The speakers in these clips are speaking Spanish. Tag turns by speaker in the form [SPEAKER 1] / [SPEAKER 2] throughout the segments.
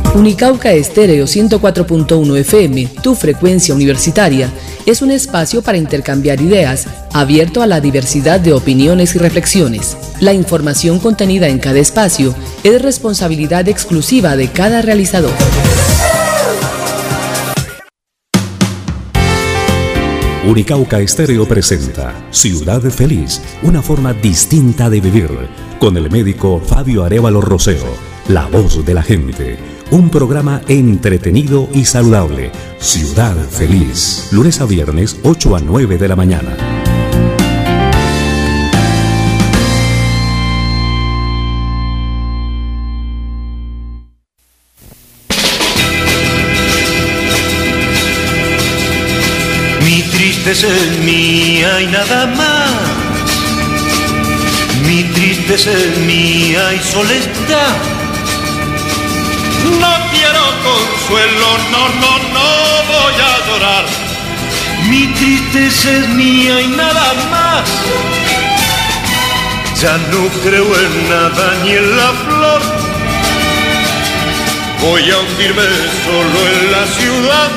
[SPEAKER 1] Unicauca Estéreo 104.1 FM, tu frecuencia universitaria, es un espacio para intercambiar ideas, abierto a la diversidad de opiniones y reflexiones. La información contenida en cada espacio es responsabilidad exclusiva de cada realizador.
[SPEAKER 2] Unicauca Estéreo presenta Ciudad Feliz, una forma distinta de vivir, con el médico Fabio Arévalo Roseo, la voz de la gente. Un programa entretenido y saludable. Ciudad Feliz, lunes a viernes, 8 a 9 de la mañana.
[SPEAKER 3] Mi tristeza es mía y nada más. Mi tristeza es mía y solo está. No quiero consuelo, no voy a llorar. Mi tristeza es mía y nada más. Ya no creo en nada ni en la flor. Voy a hundirme solo en la ciudad.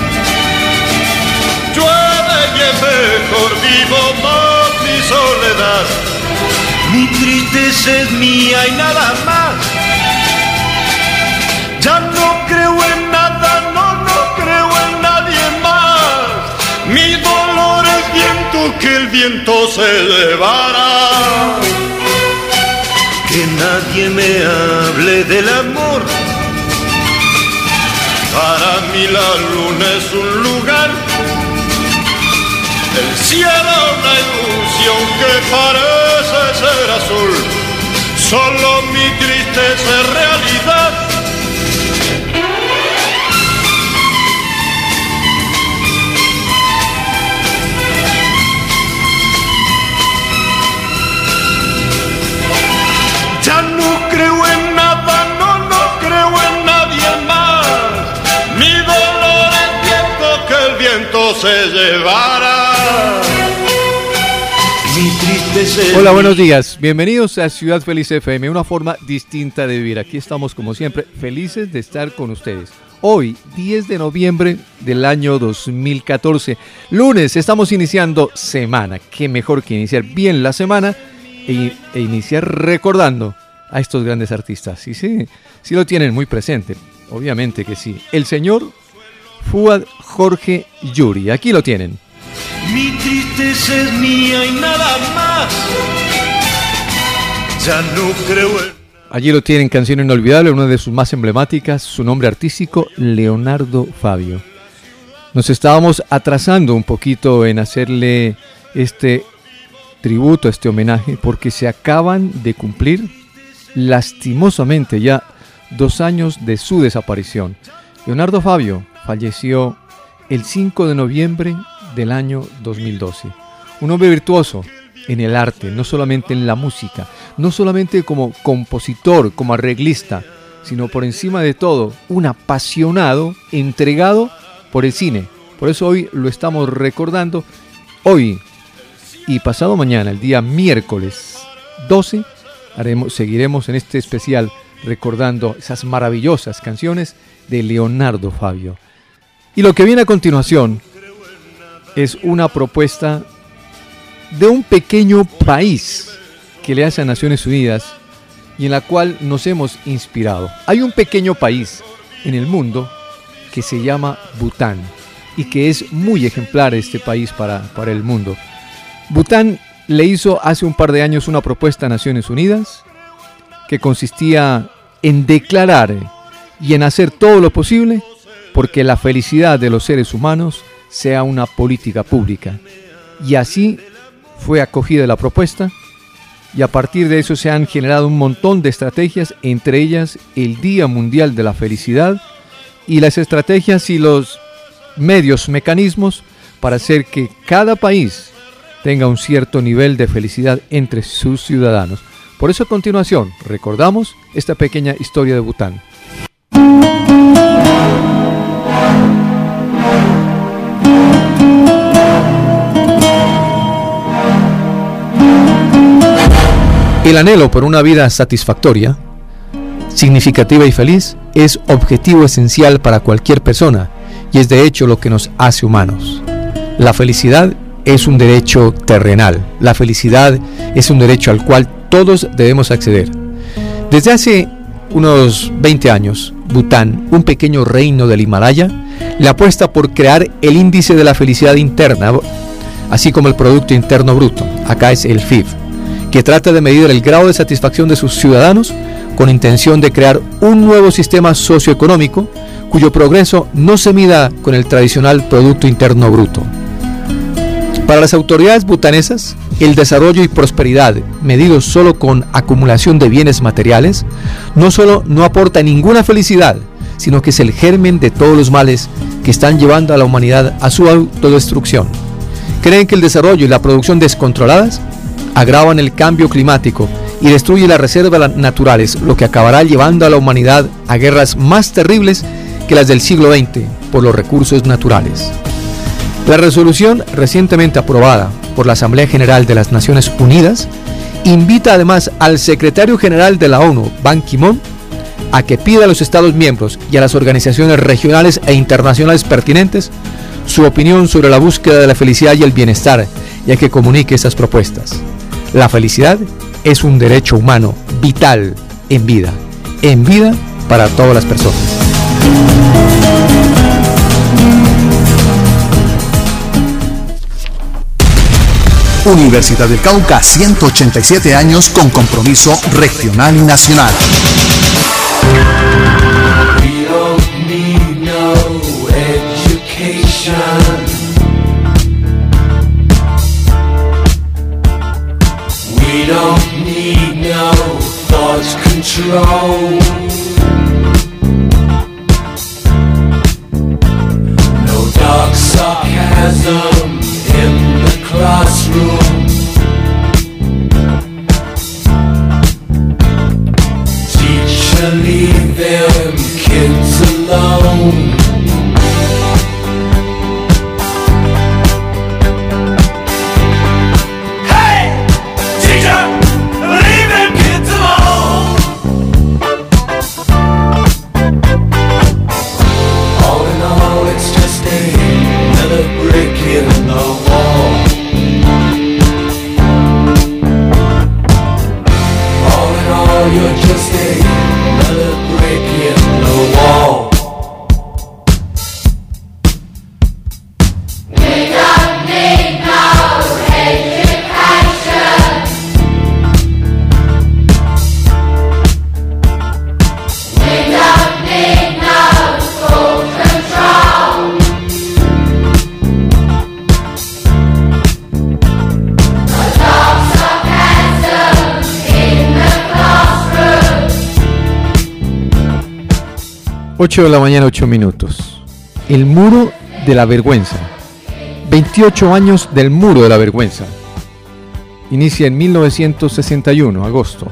[SPEAKER 3] Llueve y es mejor, vivo más mi soledad. Mi tristeza es mía y nada más. Ya no creo en nada, no creo en nadie más. Mi dolor es viento que el viento se llevará. Que nadie me hable del amor. Para mí la luna es un lugar. El cielo una ilusión que parece ser azul. Solo mi tristeza es realidad. Ya no creo en nada, no creo en nadie más. Mi dolor es viento que el viento se llevará. Mi tristeza.
[SPEAKER 4] Hola, buenos días. Bienvenidos a Ciudad Feliz FM, una forma distinta de vivir. Aquí estamos, como siempre, felices de estar con ustedes. Hoy, 10 de noviembre del año 2014, lunes, estamos iniciando semana. Qué mejor que iniciar bien la semana e iniciar recordando a estos grandes artistas. Y sí lo tienen muy presente, obviamente que sí. El señor Fuad Jorge Yuri, aquí lo tienen.
[SPEAKER 3] Mi tristeza es mía y nada más. Ya no creo en...
[SPEAKER 4] Allí lo tienen, canción inolvidable, una de sus más emblemáticas, su nombre artístico, Leonardo Fabio. Nos estábamos atrasando un poquito en hacerle este tributo, este homenaje, porque se acaban de cumplir lastimosamente ya 2 años de su desaparición. Leonardo Fabio falleció el 5 de noviembre del año 2012. Un hombre virtuoso en el arte, no solamente en la música, no solamente como compositor, como arreglista, sino por encima de todo, un apasionado, entregado por el cine. Por eso hoy lo estamos recordando. Hoy y pasado mañana, el día miércoles 12, seguiremos en este especial recordando esas maravillosas canciones de Leonardo Fabio. Y lo que viene a continuación es una propuesta de un pequeño país que le hace a Naciones Unidas y en la cual nos hemos inspirado. Hay un pequeño país en el mundo que se llama Bután y que es muy ejemplar este país para el mundo. Bután le hizo hace un par de años una propuesta a Naciones Unidas que consistía en declarar y en hacer todo lo posible porque la felicidad de los seres humanos sea una política pública. Y así fue acogida la propuesta y a partir de eso se han generado un montón de estrategias, entre ellas el Día Mundial de la Felicidad y las estrategias y los medios, mecanismos para hacer que cada país tenga un cierto nivel de felicidad entre sus ciudadanos. Por eso a continuación recordamos esta pequeña historia de Bután. El anhelo por una vida satisfactoria significativa y feliz es objetivo esencial para cualquier persona y es de hecho lo que nos hace humanos. La felicidad es un derecho terrenal. La felicidad es un derecho al cual todos debemos acceder. Desde hace unos 20 años, Bután, un pequeño reino del Himalaya, le apuesta por crear el índice de la felicidad interna, así como el Producto Interno Bruto, acá es el PIB, que trata de medir el grado de satisfacción de sus ciudadanos con intención de crear un nuevo sistema socioeconómico cuyo progreso no se mida con el tradicional Producto Interno Bruto. Para las autoridades butanesas, el desarrollo y prosperidad, medidos solo con acumulación de bienes materiales, no solo no aporta ninguna felicidad, sino que es el germen de todos los males que están llevando a la humanidad a su autodestrucción. Creen que el desarrollo y la producción descontroladas agravan el cambio climático y destruyen las reservas naturales, lo que acabará llevando a la humanidad a guerras más terribles que las del siglo XX por los recursos naturales. La resolución recientemente aprobada por la Asamblea General de las Naciones Unidas invita además al secretario general de la ONU, Ban Ki-moon, a que pida a los Estados miembros y a las organizaciones regionales e internacionales pertinentes su opinión sobre la búsqueda de la felicidad y el bienestar y a que comunique esas propuestas. La felicidad es un derecho humano vital en vida para todas las personas.
[SPEAKER 5] Universidad del Cauca, 187 años con compromiso regional y nacional.
[SPEAKER 6] We don't need no education. We don't need no thought control. No dark sarcasm in the classroom. Teacher, leave them kids alone. Hey, teacher, leave them kids alone. All in all, it's just another brick in the wall. All in all, you're just another brick in the wall.
[SPEAKER 7] We don't need no education. We don't need no school control. No dark sarcasm in the classroom.
[SPEAKER 4] 8 de la mañana, 8 minutos. El muro de la vergüenza. 28 años del muro de la vergüenza. Inicia en 1961, agosto.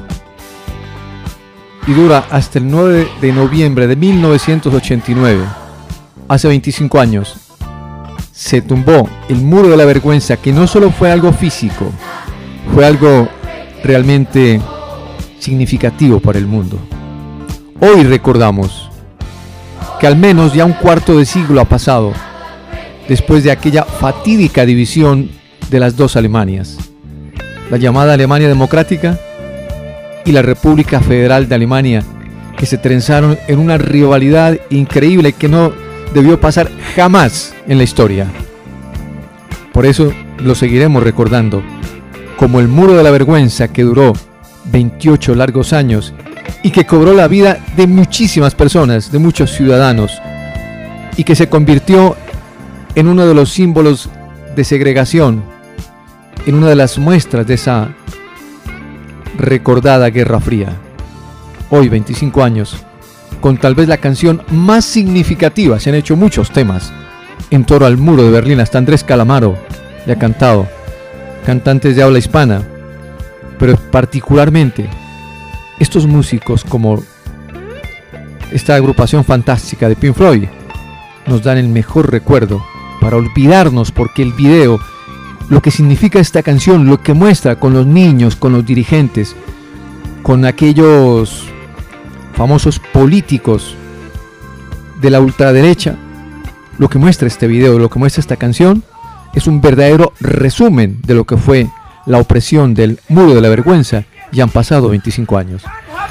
[SPEAKER 4] Y dura hasta el 9 de noviembre de 1989. Hace 25 años. Se tumbó el muro de la vergüenza, que no solo fue algo físico, fue algo realmente significativo para el mundo. Hoy recordamos que al menos ya un cuarto de siglo ha pasado después de aquella fatídica división de las dos Alemanias, la llamada Alemania Democrática y la República Federal de Alemania, que se trenzaron en una rivalidad increíble que no debió pasar jamás en la historia. Por eso lo seguiremos recordando como el muro de la vergüenza, que duró 28 largos años y que cobró la vida de muchísimas personas, de muchos ciudadanos, y que se convirtió en uno de los símbolos de segregación, en una de las muestras de esa recordada Guerra Fría. Hoy, 25 años, con tal vez la canción más significativa, se han hecho muchos temas en torno al muro de Berlín, hasta Andrés Calamaro le ha cantado, cantantes de habla hispana, pero particularmente estos músicos como esta agrupación fantástica de Pink Floyd nos dan el mejor recuerdo para olvidarnos, porque el video, lo que significa esta canción, lo que muestra con los niños, con los dirigentes, con aquellos famosos políticos de la ultraderecha, lo que muestra este video, lo que muestra esta canción, es un verdadero resumen de lo que fue la opresión del muro de la vergüenza. Ya han pasado 25 años.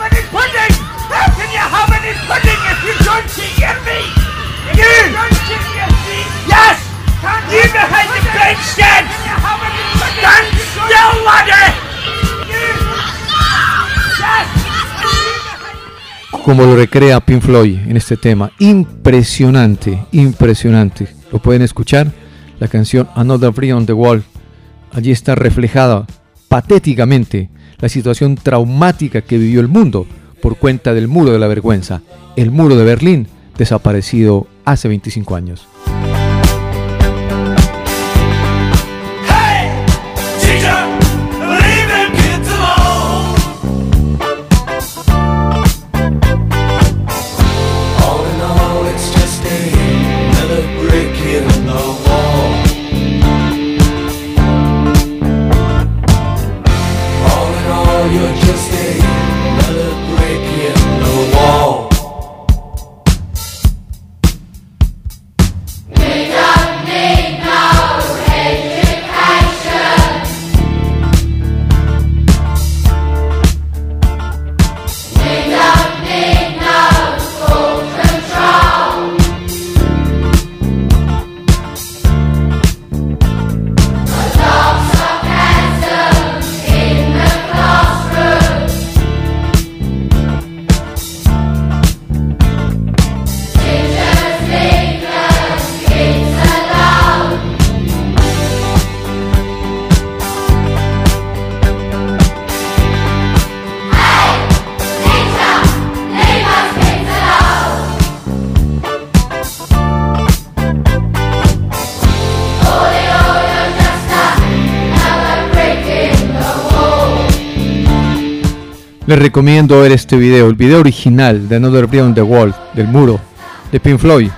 [SPEAKER 4] Como lo recrea Pink Floyd en este tema, impresionante, impresionante. Lo pueden escuchar, la canción Another Brick on the Wall. Allí está reflejada patéticamente la situación traumática que vivió el mundo por cuenta del muro de la vergüenza, el muro de Berlín, desaparecido hace 25 años. Les recomiendo ver este video, el video original de Another Brick on the Wall, del muro, de Pink Floyd.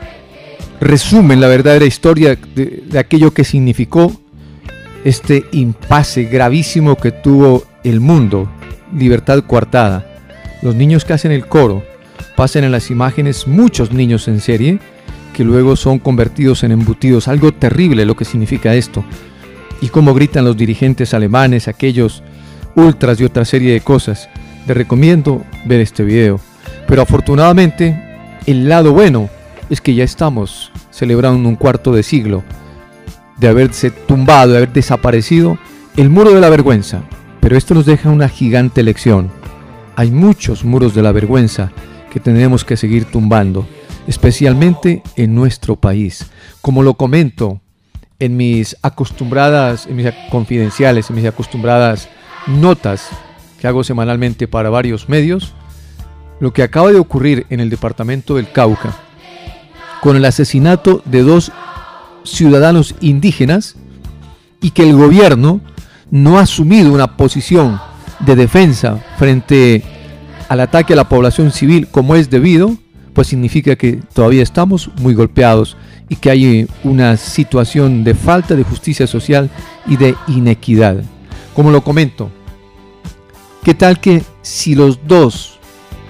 [SPEAKER 4] Resumen la verdadera historia de aquello que significó este impasse gravísimo que tuvo el mundo, libertad coartada. Los niños que hacen el coro, pasan en las imágenes muchos niños en serie, que luego son convertidos en embutidos. Algo terrible lo que significa esto. Y cómo gritan los dirigentes alemanes, aquellos ultras y otra serie de cosas. Les recomiendo ver este video. Pero afortunadamente, el lado bueno es que ya estamos celebrando un cuarto de siglo de haberse tumbado, de haber desaparecido el muro de la vergüenza. Pero esto nos deja una gigante lección. Hay muchos muros de la vergüenza que tendremos que seguir tumbando, especialmente en nuestro país. Como lo comento en mis confidenciales, en mis acostumbradas notas que hago semanalmente para varios medios, lo que acaba de ocurrir en el departamento del Cauca con el asesinato de 2 ciudadanos indígenas, y que el gobierno no ha asumido una posición de defensa frente al ataque a la población civil como es debido, pues significa que todavía estamos muy golpeados y que hay una situación de falta de justicia social y de inequidad. Como lo comento, ¿qué tal que si los dos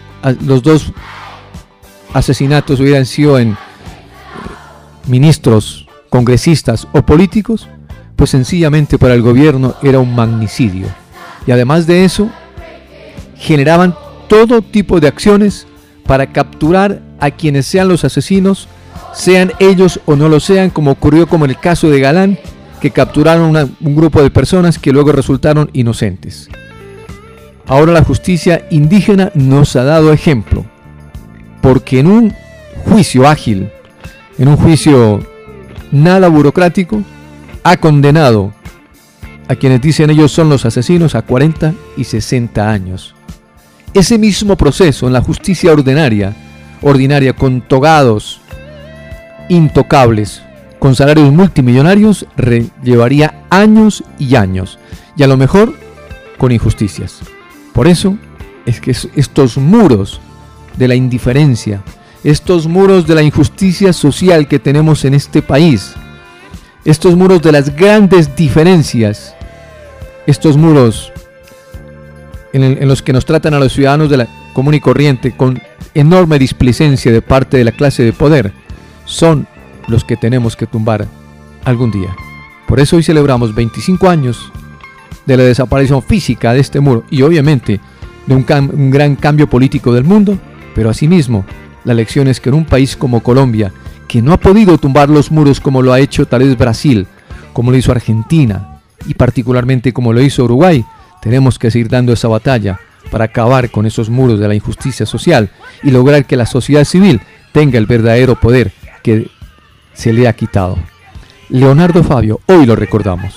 [SPEAKER 4] asesinatos hubieran sido en ministros, congresistas o políticos? Pues sencillamente para el gobierno era un magnicidio. Y además de eso, generaban todo tipo de acciones para capturar a quienes sean los asesinos, sean ellos o no lo sean, como ocurrió como en el caso de Galán, que capturaron un grupo de personas que luego resultaron inocentes. Ahora la justicia indígena nos ha dado ejemplo, porque en un juicio ágil, en un juicio nada burocrático, ha condenado a quienes dicen ellos son los asesinos a 40 y 60 años. Ese mismo proceso en la justicia ordinaria con togados intocables, con salarios multimillonarios, llevaría años y años, y a lo mejor con injusticias. Por eso es que estos muros de la indiferencia, estos muros de la injusticia social que tenemos en este país, estos muros de las grandes diferencias, estos muros en los que nos tratan a los ciudadanos común y corriente, con enorme displicencia de parte de la clase de poder, son los que tenemos que tumbar algún día. Por eso hoy celebramos 25 años de la desaparición física de este muro y obviamente de un gran cambio político del mundo, pero asimismo la lección es que en un país como Colombia, que no ha podido tumbar los muros como lo ha hecho tal vez Brasil, como lo hizo Argentina y particularmente como lo hizo Uruguay, tenemos que seguir dando esa batalla para acabar con esos muros de la injusticia social y lograr que la sociedad civil tenga el verdadero poder que se le ha quitado. Leonardo Fabio, hoy lo recordamos.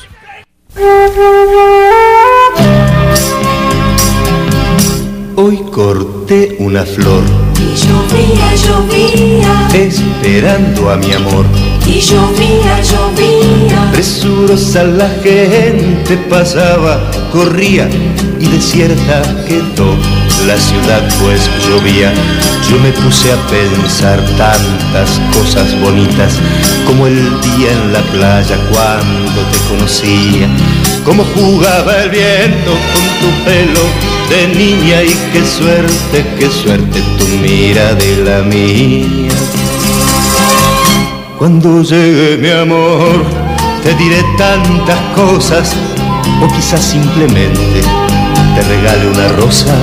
[SPEAKER 8] Hoy corté una flor
[SPEAKER 7] Y llovía, llovía,
[SPEAKER 8] esperando a mi amor.
[SPEAKER 7] y llovía, llovía.
[SPEAKER 8] Presurosa la gente pasaba, corría y desierta quedó la ciudad pues llovía. Yo me puse a pensar tantas cosas bonitas, como el día en la playa cuando te conocía, cómo jugaba el viento con tu pelo de niña y qué suerte tu mira de la mía. Cuando llegue mi amor te diré tantas cosas, o quizás simplemente te regale una rosa,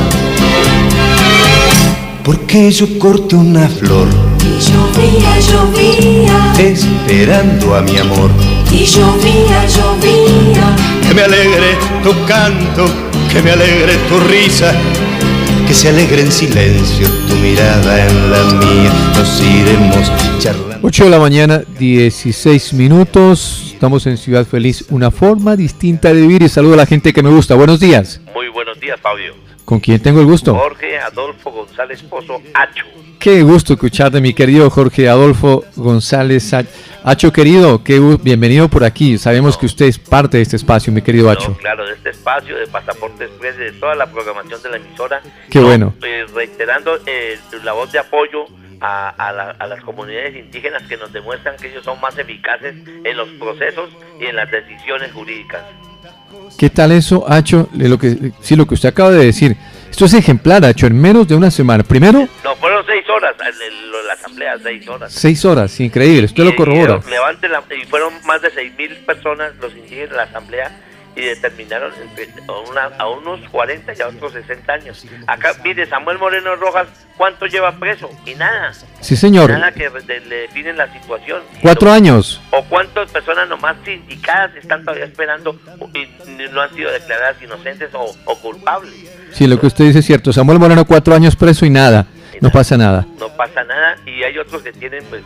[SPEAKER 8] porque yo corté una flor
[SPEAKER 7] Y llovía, llovía,
[SPEAKER 8] esperando a mi amor.
[SPEAKER 7] y llovía, llovía.
[SPEAKER 8] Que me alegre tu canto, que me alegre tu risa, que se alegre en silencio tu mirada en la mía. Nos iremos charlando.
[SPEAKER 4] 8 de la mañana, 16 minutos. Estamos en Ciudad Feliz, una forma distinta de vivir, y saludo a la gente que me gusta. Buenos días.
[SPEAKER 9] Muy buenos días, Fabio.
[SPEAKER 4] ¿Con quién tengo el gusto?
[SPEAKER 9] Jorge Adolfo González Pozo, Acho.
[SPEAKER 4] Qué gusto escucharte, mi querido Jorge Adolfo González Acho, querido, bienvenido por aquí. Sabemos que usted es parte de este espacio, mi querido Acho.
[SPEAKER 9] No, claro, de este espacio, de Pasaporte Express, de toda la programación de la emisora.
[SPEAKER 4] Qué bueno.
[SPEAKER 9] Reiterando la voz de apoyo a las comunidades indígenas, que nos demuestran que ellos son más eficaces en los procesos y en las decisiones jurídicas.
[SPEAKER 4] ¿Qué tal eso, Acho? Lo que usted acaba de decir. Esto es ejemplar, Acho, en menos de una semana. Primero...
[SPEAKER 9] No, fueron 6 horas, la asamblea, 6 horas.
[SPEAKER 4] 6 horas, increíble, usted lo corrobora.
[SPEAKER 9] Y fueron más de 6.000 personas los indígenas de la asamblea, y determinaron a unos 40 y a otros 60 años. Acá, mire, Samuel Moreno Rojas, ¿cuánto lleva preso? Y nada.
[SPEAKER 4] Sí, señor.
[SPEAKER 9] Nada que le definen la situación.
[SPEAKER 4] 4 años.
[SPEAKER 9] O cuántas personas nomás sindicadas están todavía esperando y no han sido declaradas inocentes o culpables.
[SPEAKER 4] Sí, lo que usted dice es cierto. Samuel Moreno 4 años preso y nada. No pasa nada.
[SPEAKER 9] No pasa nada, y hay otros que tienen pues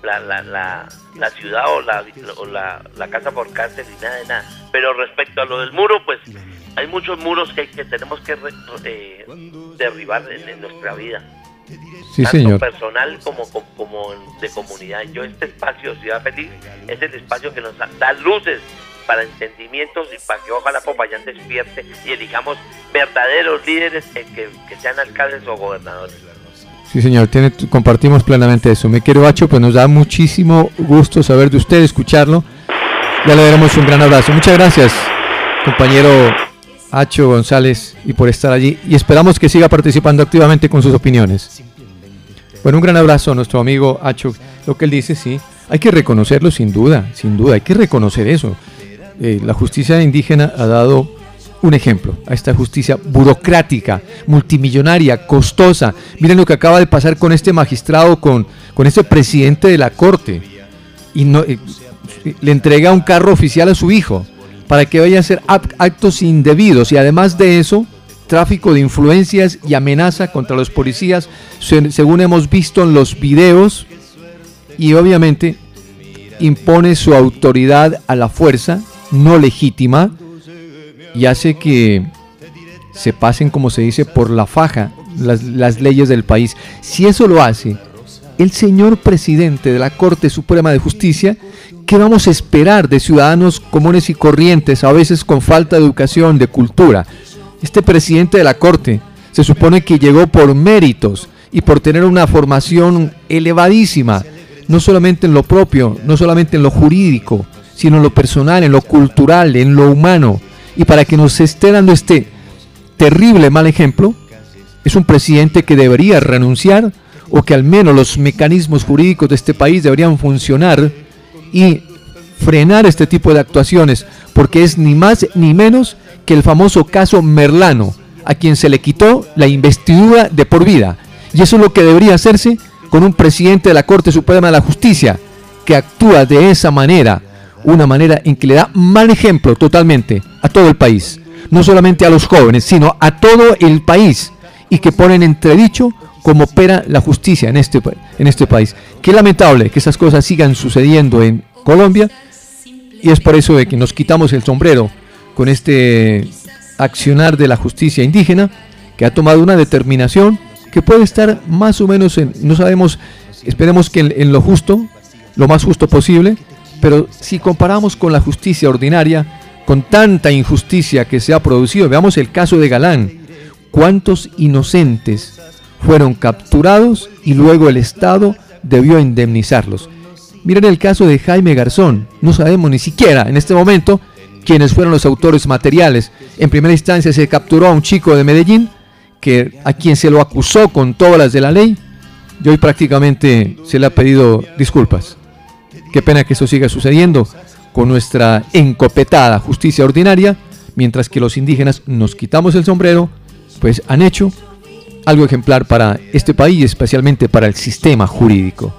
[SPEAKER 9] la ciudad o la casa por cárcel y nada de nada. Pero respecto a lo del muro, pues hay muchos muros que tenemos que derribar en nuestra vida.
[SPEAKER 4] Sí,
[SPEAKER 9] tanto
[SPEAKER 4] señor.
[SPEAKER 9] Personal como de comunidad. Yo, este espacio, Ciudad Feliz, es el espacio que nos da luces para entendimientos y para que ojalá Popayán despierte y elijamos verdaderos líderes que sean alcaldes o gobernadores.
[SPEAKER 4] Sí, señor, compartimos plenamente eso. Me quiero, Acho, pues nos da muchísimo gusto saber de usted, escucharlo. Ya le daremos un gran abrazo. Muchas gracias, compañero Acho González, y por estar allí. Y esperamos que siga participando activamente con sus opiniones. Bueno, un gran abrazo a nuestro amigo Acho. Lo que él dice, sí, hay que reconocerlo sin duda, hay que reconocer eso. La justicia indígena ha dado un ejemplo a esta justicia burocrática, multimillonaria, costosa. Miren lo que acaba de pasar con este magistrado, con este presidente de la corte, y le entrega un carro oficial a su hijo para que vaya a hacer actos indebidos, y además de eso, tráfico de influencias y amenaza contra los policías, según hemos visto en los videos, y obviamente impone su autoridad a la fuerza no legítima, y hace que se pasen, como se dice, por la faja las leyes del país. Si eso lo hace el señor presidente de la Corte Suprema de Justicia, ¿qué vamos a esperar de ciudadanos comunes y corrientes, a veces con falta de educación, de cultura? Este presidente de la Corte se supone que llegó por méritos y por tener una formación elevadísima, no solamente en lo propio, no solamente en lo jurídico, sino en lo personal, en lo cultural, en lo humano. Y para que nos esté dando este terrible mal ejemplo, Es un presidente que debería renunciar, o que al menos los mecanismos jurídicos de este país deberían funcionar y frenar este tipo de actuaciones, porque es ni más ni menos que el famoso caso Merlano, a quien se le quitó la investidura de por vida. Y eso es lo que debería hacerse con un presidente de la Corte Suprema de la Justicia, que actúa de esa manera, una manera en que le da mal ejemplo totalmente a todo el país, no solamente a los jóvenes, sino a todo el país, y que pone en entredicho cómo opera la justicia en este país. Qué lamentable que esas cosas sigan sucediendo en Colombia, y es por eso de que nos quitamos el sombrero con este accionar de la justicia indígena, que ha tomado una determinación que puede estar más o menos no sabemos, esperemos que en lo justo, lo más justo posible, pero si comparamos con la justicia ordinaria, con tanta injusticia que se ha producido, veamos el caso de Galán, cuántos inocentes fueron capturados y luego el Estado debió indemnizarlos. Miren el caso de Jaime Garzón, no sabemos ni siquiera en este momento quiénes fueron los autores materiales. En primera instancia se capturó a un chico de Medellín, a quien se lo acusó con todas las de la ley, y hoy prácticamente se le ha pedido disculpas. Qué pena que eso siga sucediendo con nuestra encopetada justicia ordinaria, mientras que los indígenas nos quitamos el sombrero, pues han hecho algo ejemplar para este país y especialmente para el sistema jurídico.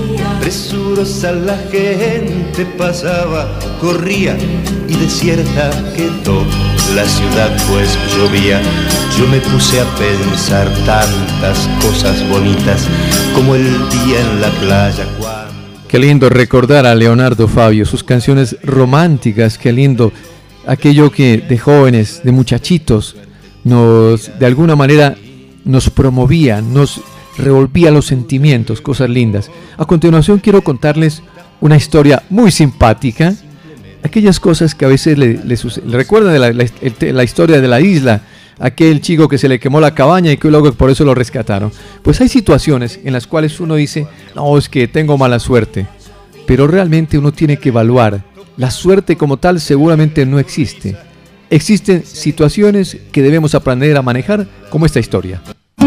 [SPEAKER 8] Presurosa la gente pasaba, corría y desierta quedó la ciudad pues llovía. Yo me puse a pensar tantas cosas bonitas como el día en la playa cuando...
[SPEAKER 4] Qué lindo recordar a Leonardo Fabio, sus canciones románticas, qué lindo aquello que de jóvenes, de muchachitos, de alguna manera nos promovía, nos revolvía los sentimientos, cosas lindas. A continuación quiero contarles una historia muy simpática, aquellas cosas que a veces le recuerdan de la historia de la isla, aquel chico que se le quemó la cabaña y que luego por eso lo rescataron. Pues hay situaciones en las cuales uno dice, no, es que tengo mala suerte, pero realmente uno tiene que evaluar. La suerte como tal seguramente no existe. Existen situaciones que debemos aprender a manejar, como esta historia.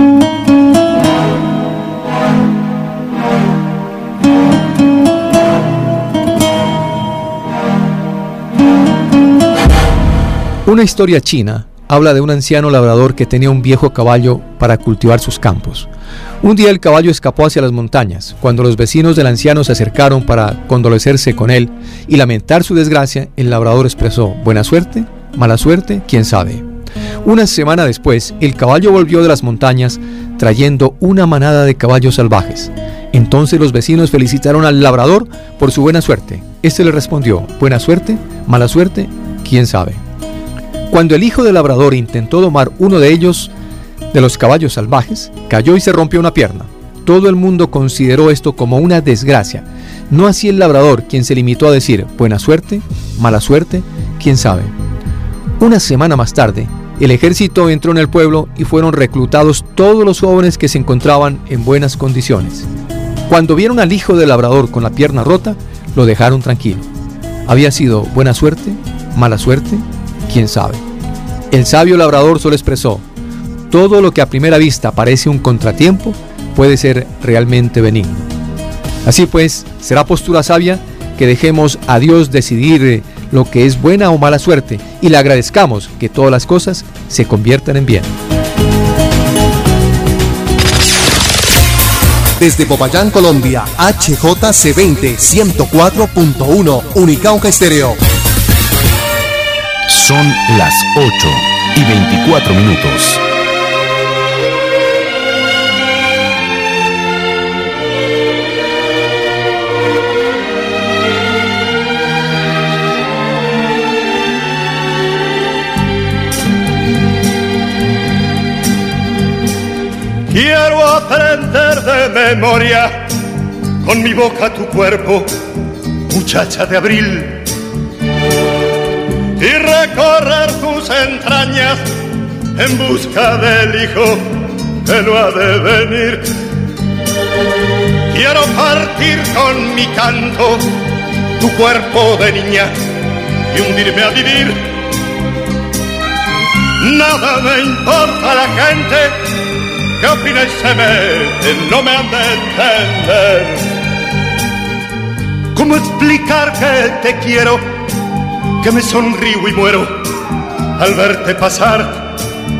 [SPEAKER 4] Una historia china habla de un anciano labrador que tenía un viejo caballo para cultivar sus campos. Un día el caballo escapó hacia las montañas. Cuando los vecinos del anciano se acercaron para condolecerse con él y lamentar su desgracia, el labrador expresó: buena suerte, mala suerte, quién sabe. Una semana después, el caballo volvió de las montañas trayendo una manada de caballos salvajes. Entonces los vecinos felicitaron al labrador por su buena suerte. Este le respondió: buena suerte, mala suerte, quién sabe. Cuando el hijo del labrador intentó domar uno de ellos, de los caballos salvajes, cayó y se rompió una pierna. Todo el mundo consideró esto como una desgracia. No así el labrador, quien se limitó a decir: buena suerte, mala suerte, quién sabe. Una semana más tarde, el ejército entró en el pueblo y fueron reclutados todos los jóvenes que se encontraban en buenas condiciones. Cuando vieron al hijo del labrador con la pierna rota, lo dejaron tranquilo. Había sido buena suerte, mala suerte, quién sabe. El sabio labrador solo expresó: todo lo que a primera vista parece un contratiempo puede ser realmente benigno. Así pues, será postura sabia que dejemos a Dios decidir lo que es buena o mala suerte y le agradezcamos que todas las cosas se conviertan en bien.
[SPEAKER 5] Desde Popayán, Colombia, HJC20 104.1 Unicauca Estéreo.
[SPEAKER 2] Son las 8:24.
[SPEAKER 3] Quiero aprender de memoria con mi boca tu cuerpo, muchacha de abril, y recorrer tus entrañas en busca del hijo que no ha de venir. Quiero partir con mi canto tu cuerpo de niña y hundirme a vivir. Nada me importa la gente que opina y se mete, no me han de entender. ¿Cómo explicar que te quiero, que me sonrío y muero al verte pasar?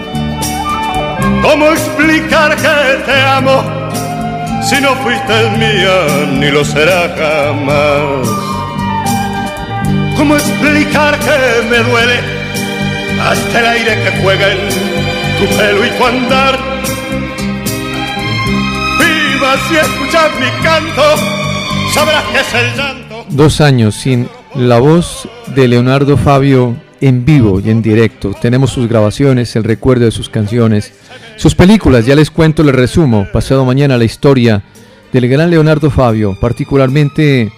[SPEAKER 3] ¿Cómo explicar que te amo si no fuiste mía ni lo será jamás? ¿Cómo explicar que me duele hasta el aire que juega en tu pelo y tu andar? Viva si escuchas mi canto, sabrás que es el llanto.
[SPEAKER 4] 2 años sin la voz de Leonardo Fabio en vivo y en directo. Tenemos sus grabaciones, el recuerdo de sus canciones, sus películas. Ya les cuento, les resumo pasado mañana la historia del gran Leonardo Fabio, particularmente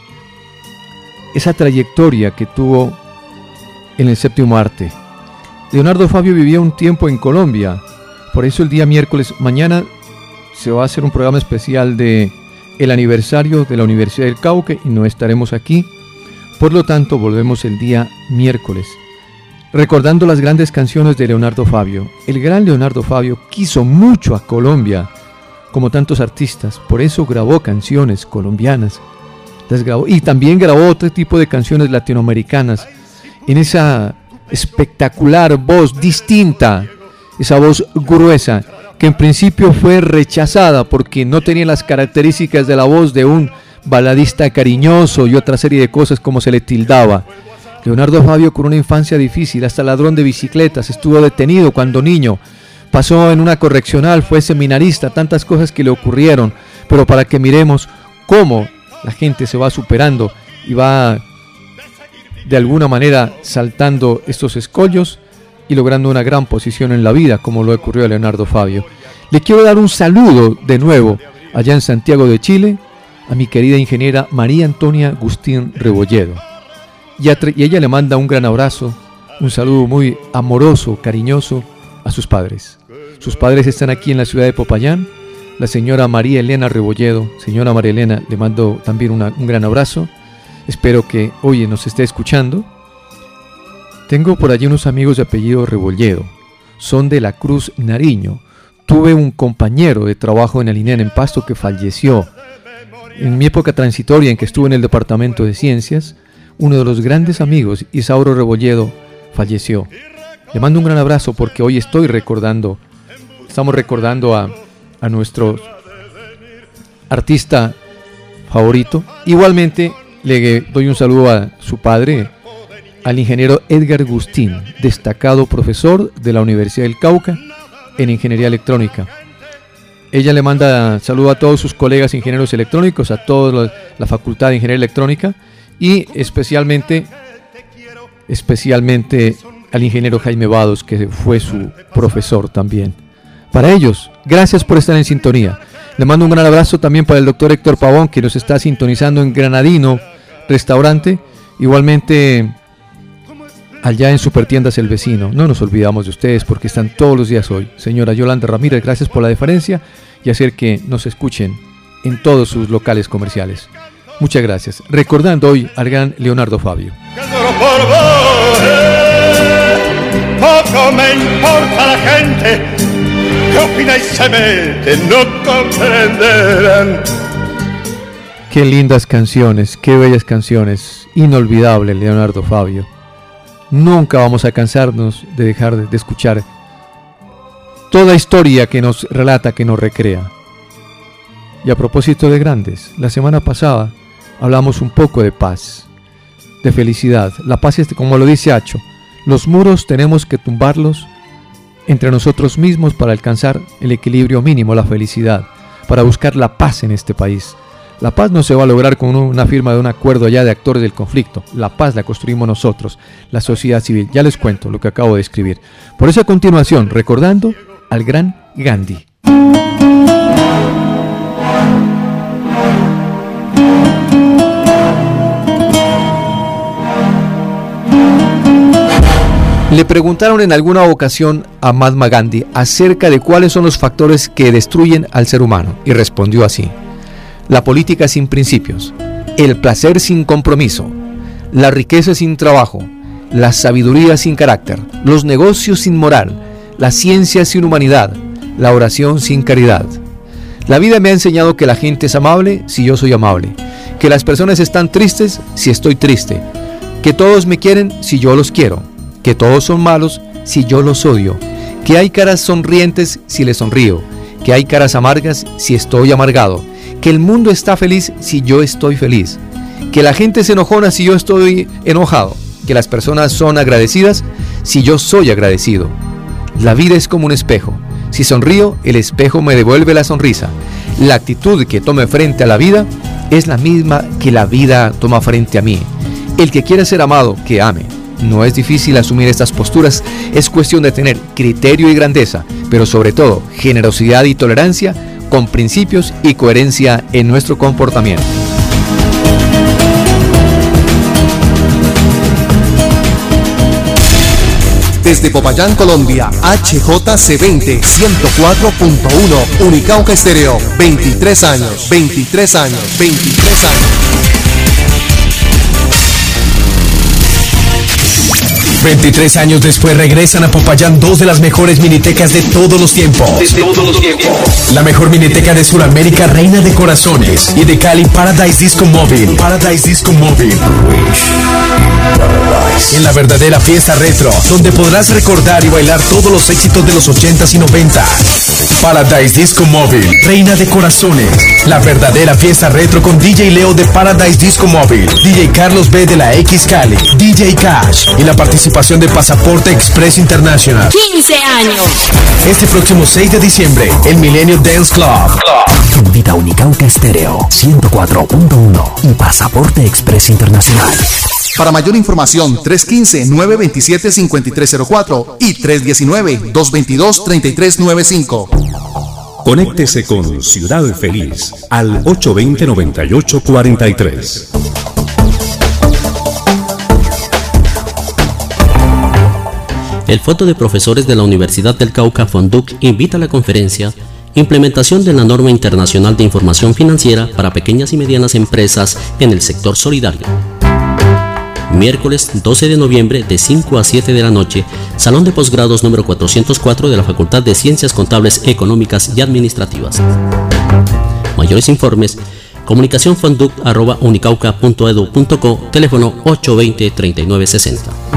[SPEAKER 4] esa trayectoria que tuvo en el séptimo arte. Leonardo Fabio vivía un tiempo en Colombia, por eso el día miércoles, mañana se va a hacer un programa especial de el aniversario de la Universidad del Cauca y no estaremos aquí, por lo tanto volvemos el día miércoles, recordando las grandes canciones de Leonardo Fabio. El gran Leonardo Fabio quiso mucho a Colombia, como tantos artistas, por eso grabó canciones colombianas, las grabó, y también grabó otro tipo de canciones latinoamericanas, en esa espectacular voz distinta, esa voz gruesa, que en principio fue rechazada porque no tenía las características de la voz de un baladista cariñoso y otra serie de cosas como se le tildaba. Leonardo Fabio, con una infancia difícil, hasta ladrón de bicicletas, estuvo detenido cuando niño, pasó en una correccional, fue seminarista, tantas cosas que le ocurrieron, pero para que miremos cómo la gente se va superando y va de alguna manera saltando estos escollos y logrando una gran posición en la vida, como lo ocurrió a Leonardo Fabio. Le quiero dar un saludo de nuevo allá en Santiago de Chile a mi querida ingeniera María Antonia Agustín Rebolledo. Y ella le manda un gran abrazo, un saludo muy amoroso, cariñoso a sus padres. Sus padres están aquí en la ciudad de Popayán. La señora María Elena Rebolledo, señora María Elena, le mando también un gran abrazo. Espero que hoy nos esté escuchando. Tengo por allí unos amigos de apellido Rebolledo, son de la Cruz, Nariño. Tuve un compañero de trabajo en el INEN en Pasto que falleció. En mi época transitoria en que estuve en el departamento de ciencias, uno de los grandes amigos, Isauro Rebolledo, falleció. Le mando un gran abrazo porque hoy estamos recordando a nuestro artista favorito. Igualmente le doy un saludo a su padre, al ingeniero Edgar Gustín, destacado profesor de la Universidad del Cauca en Ingeniería Electrónica. Ella le manda saludo a todos sus colegas ingenieros electrónicos, a toda la Facultad de Ingeniería Electrónica y especialmente al ingeniero Jaime Vados, que fue su profesor también. Para ellos, gracias por estar en sintonía. Le mando un gran abrazo también para el doctor Héctor Pavón, que nos está sintonizando en Granadino Restaurante, igualmente allá en Supertiendas El Vecino. No nos olvidamos de ustedes porque están todos los días hoy. Señora Yolanda Ramírez, gracias por la deferencia y hacer que nos escuchen en todos sus locales comerciales. Muchas gracias. Recordando hoy al gran Leonardo Fabio.
[SPEAKER 3] Poco me importa la gente que opina y se mete, no comprenderán.
[SPEAKER 4] Qué lindas canciones, qué bellas canciones. Inolvidable Leonardo Fabio. Nunca vamos a cansarnos de dejar de escuchar toda historia que nos relata, que nos recrea. Y a propósito de grandes, la semana pasada hablamos un poco de paz, de felicidad. La paz es, como lo dice Acho, los muros tenemos que tumbarlos entre nosotros mismos para alcanzar el equilibrio mínimo, la felicidad, para buscar la paz en este país. La paz no se va a lograr con una firma de un acuerdo allá de actores del conflicto. La paz la construimos nosotros, la sociedad civil. Ya les cuento lo que acabo de escribir. Por eso a continuación, recordando al gran Gandhi. Le preguntaron en alguna ocasión a Mahatma Gandhi acerca de cuáles son los factores que destruyen al ser humano y respondió así: la política sin principios, el placer sin compromiso, la riqueza sin trabajo, la sabiduría sin carácter, los negocios sin moral, la ciencia sin humanidad, la oración sin caridad. La vida me ha enseñado que la gente es amable si yo soy amable, que las personas están tristes si estoy triste, que todos me quieren si yo los quiero, que todos son malos si yo los odio, que hay caras sonrientes si les sonrío, que hay caras amargas si estoy amargado, que el mundo está feliz si yo estoy feliz, que la gente se enojona si yo estoy enojado, que las personas son agradecidas si yo soy agradecido. La vida es como un espejo. Si sonrío, el espejo me devuelve la sonrisa. La actitud que tome frente a la vida es la misma que la vida toma frente a mí. El que quiere ser amado, que ame. No es difícil asumir estas posturas, es cuestión de tener criterio y grandeza, pero sobre todo generosidad y tolerancia, con principios y coherencia en nuestro comportamiento.
[SPEAKER 5] Desde Popayán, Colombia, HJC20 104.1 Unicauca Estéreo, 23 años, 23 años, 23 años.
[SPEAKER 10] 23 años después regresan a Popayán dos de las mejores minitecas de todos los tiempos. La mejor miniteca de Sudamérica, Reina de Corazones, y de Cali, Paradise Disco Móvil. Paradise Disco Móvil. En la verdadera fiesta retro, donde podrás recordar y bailar todos los éxitos de los 80s y 90s. Paradise Disco Móvil, Reina de Corazones. La verdadera fiesta retro con DJ Leo de Paradise Disco Móvil, DJ Carlos B de la X Cali, DJ Cash y la participación de Pasaporte Express International.
[SPEAKER 7] 15 años.
[SPEAKER 10] Este próximo 6 de diciembre, el Milenio Dance Club.
[SPEAKER 2] Invita Unicauca Estéreo 104.1 y Pasaporte Express Internacional.
[SPEAKER 5] Para mayor información, 315-927-5304 y 319-222-3395.
[SPEAKER 2] Conéctese con Ciudad Feliz al 820-9843.
[SPEAKER 11] El Fondo de Profesores de la Universidad del Cauca, FONDUC, invita a la conferencia Implementación de la Norma Internacional de Información Financiera para Pequeñas y Medianas Empresas en el Sector Solidario. Miércoles 12 de noviembre de 5 a 7 de la noche, Salón de Posgrados número 404 de la Facultad de Ciencias Contables, Económicas y Administrativas. Mayores informes, comunicacionfonduc@unicauca.edu.co, teléfono 820-3960.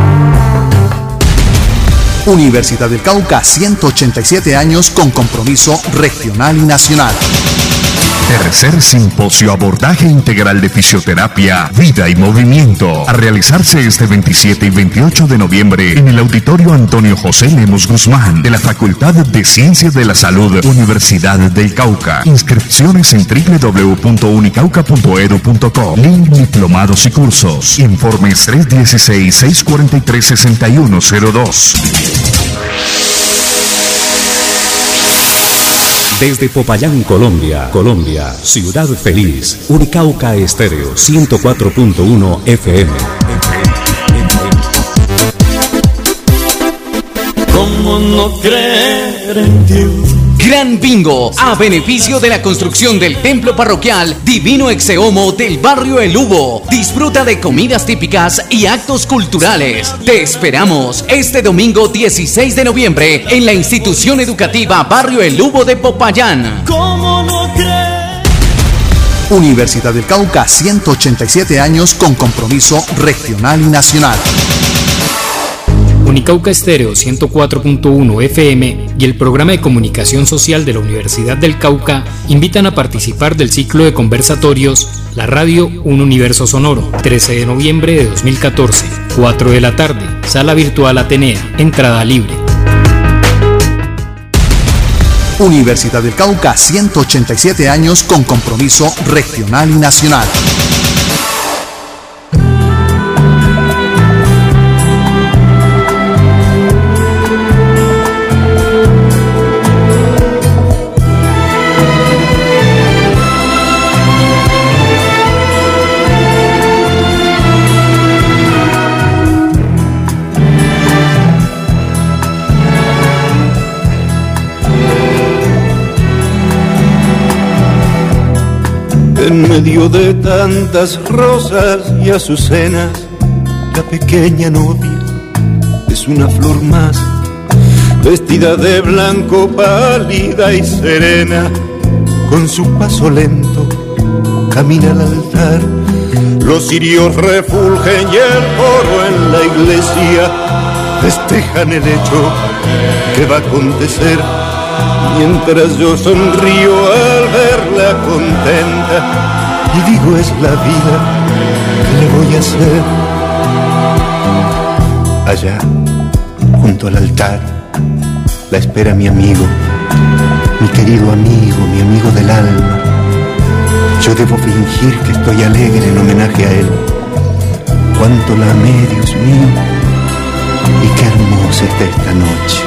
[SPEAKER 5] Universidad del Cauca, 187 años con compromiso regional y nacional.
[SPEAKER 12] Tercer Simposio Abordaje Integral de Fisioterapia, Vida y Movimiento, a realizarse este 27 y 28 de noviembre en el Auditorio Antonio José Lemos Guzmán de la Facultad de Ciencias de la Salud, Universidad del Cauca. Inscripciones en www.unicauca.edu.co. Link Diplomados y Cursos. Informes 316-643-6102.
[SPEAKER 2] Desde Popayán, Colombia, Ciudad Feliz, Unicauca Estéreo 104.1 FM.
[SPEAKER 6] ¿Cómo no creer en Dios?
[SPEAKER 1] Gran Bingo, a beneficio de la construcción del templo parroquial Divino Exeomo del barrio El Hubo. Disfruta de comidas típicas y actos culturales. Te esperamos este domingo 16 de noviembre en la institución educativa Barrio El Hubo de Popayán.
[SPEAKER 6] ¿Cómo no creer?
[SPEAKER 5] Universidad del Cauca, 187 años con compromiso regional y nacional.
[SPEAKER 13] Unicauca Estéreo 104.1 FM y el programa de comunicación social de la Universidad del Cauca invitan a participar del ciclo de conversatorios La Radio, un universo sonoro, 13 de noviembre de 2014, 4 de la tarde, sala virtual Atenea, entrada libre.
[SPEAKER 5] Universidad del Cauca, 187 años con compromiso regional y nacional.
[SPEAKER 8] En medio de tantas rosas y azucenas, la pequeña novia es una flor más. vestida de blanco, pálida y serena, con su paso lento camina al altar. Los cirios refulgen y el coro en la iglesia festejan el hecho que va a acontecer, mientras yo sonrío al verla contenta y digo: es la vida, ¿qué le voy a hacer? Allá, junto al altar, la espera mi amigo, mi querido amigo, mi amigo del alma. Yo debo fingir que estoy alegre en homenaje a él. Cuánto la amé, Dios mío, y qué hermosa está esta noche,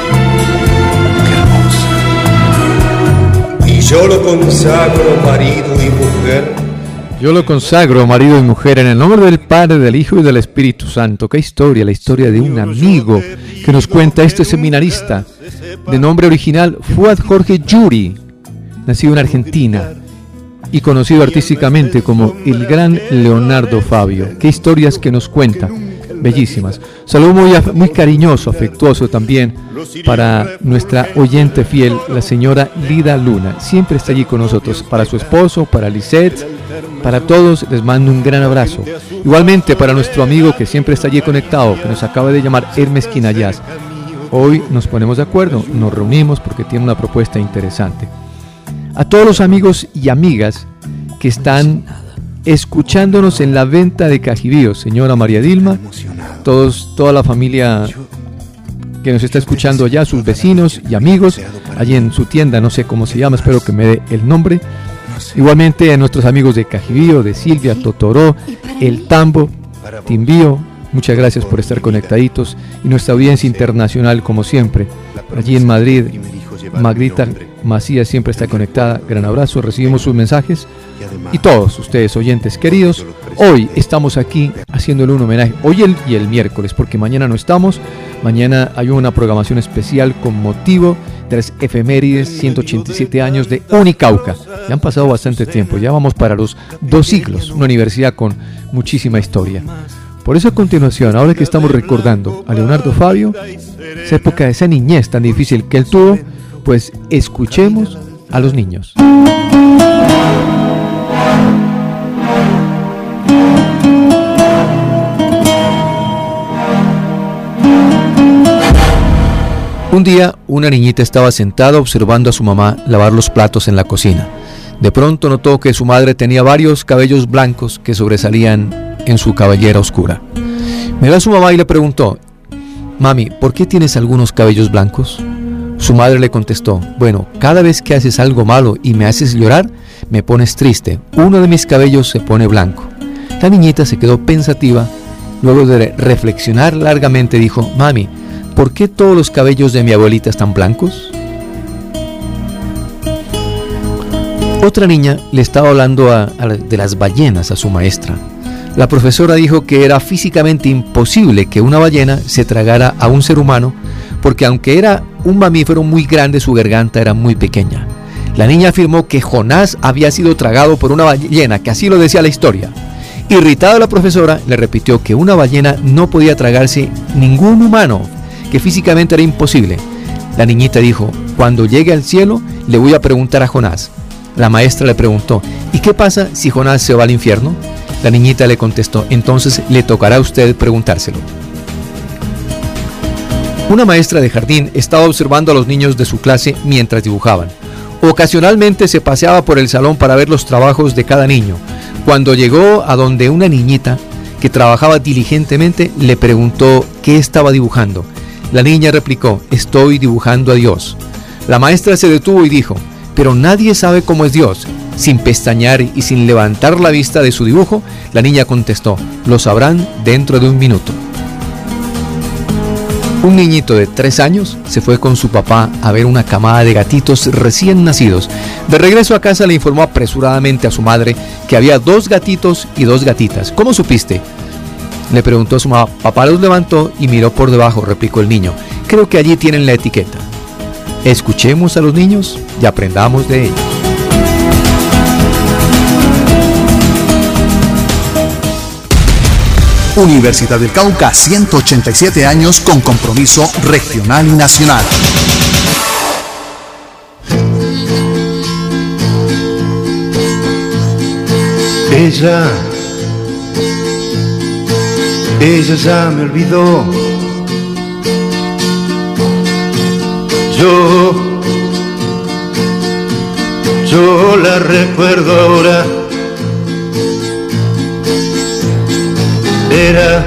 [SPEAKER 8] qué hermosa.
[SPEAKER 14] Y yo lo consagro marido y mujer.
[SPEAKER 4] Yo lo consagro marido y mujer en el nombre del Padre, del Hijo y del Espíritu Santo. Qué historia, la historia de un amigo que nos cuenta este seminarista, de nombre original Fuad Jorge Yuri, nacido en Argentina y conocido artísticamente como el gran Leonardo Fabio. Qué historias que nos cuenta, bellísimas. Saludo muy cariñoso, afectuoso también para nuestra oyente fiel, la señora Lida Luna. Siempre está allí con nosotros. Para su esposo, para Lisette, para todos les mando un gran abrazo. Igualmente para nuestro amigo que siempre está allí conectado, que nos acaba de llamar Hermes Quinayas. Hoy nos ponemos de acuerdo, nos reunimos porque tiene una propuesta interesante. A todos los amigos y amigas que están escuchándonos en la venta de Cajibío, señora María Dilma, toda la familia que nos está escuchando allá, sus vecinos y amigos, allí en su tienda, no sé cómo se llama, espero que me dé el nombre. Igualmente a nuestros amigos de Cajibío, de Silvia, Totoró, El Tambo, Timbío, muchas gracias por estar conectaditos. Y nuestra audiencia internacional, como siempre, allí en Madrid, Magrita Macías siempre está conectada. Gran abrazo, recibimos sus mensajes. Y todos ustedes, oyentes queridos, hoy estamos aquí haciéndole un homenaje, hoy y el miércoles, porque mañana no estamos. Mañana hay una programación especial con motivo de las efemérides 187 años de Unicauca. Ya han pasado bastante tiempo, ya vamos para los 2 siglos, una universidad con muchísima historia. Por eso a continuación, ahora que estamos recordando a Leonardo Fabio, esa época de esa niñez tan difícil que él tuvo, pues escuchemos a los niños. Un día, una niñita estaba sentada observando a su mamá lavar los platos en la cocina. De pronto notó que su madre tenía varios cabellos blancos que sobresalían en su cabellera oscura. Miró a su mamá y le preguntó: «Mami, ¿por qué tienes algunos cabellos blancos?». Su madre le contestó: «Bueno, cada vez que haces algo malo y me haces llorar, me pones triste. Uno de mis cabellos se pone blanco». La niñita se quedó pensativa. Luego de reflexionar largamente dijo: «Mami, ¿por qué todos los cabellos de mi abuelita están blancos?». Otra niña le estaba hablando de las ballenas a su maestra. La profesora dijo que era físicamente imposible que una ballena se tragara a un ser humano, porque aunque era un mamífero muy grande, su garganta era muy pequeña. La niña afirmó que Jonás había sido tragado por una ballena, que así lo decía la historia. Irritada la profesora le repitió que una ballena no podía tragarse ningún humano, que físicamente era imposible. La niñita dijo: «Cuando llegue al cielo le voy a preguntar a Jonás». La maestra le preguntó: «¿Y qué pasa si Jonás se va al infierno?». La niñita le contestó: «Entonces le tocará a usted preguntárselo». Una maestra de jardín estaba observando a los niños de su clase mientras dibujaban. Ocasionalmente se paseaba por el salón para ver los trabajos de cada niño. Cuando llegó a donde una niñita que trabajaba diligentemente, le preguntó qué estaba dibujando. La niña replicó: «Estoy dibujando a Dios». La maestra se detuvo y dijo: «Pero nadie sabe cómo es Dios». Sin pestañear y sin levantar la vista de su dibujo, la niña contestó: «Lo sabrán dentro de un minuto». Un niñito de 3 años se fue con su papá a ver una camada de gatitos recién nacidos. De regreso a casa le informó apresuradamente a su madre que había 2 gatitos y 2 gatitas. «¿Cómo supiste?». Le preguntó a su mamá. «Papá los levantó y miró por debajo», replicó el niño. «Creo que allí tienen la etiqueta». Escuchemos a los niños y aprendamos de ellos.
[SPEAKER 5] Universidad del Cauca, 187 años con compromiso regional y nacional.
[SPEAKER 8] Ella ya me olvidó. Yo la recuerdo ahora. Era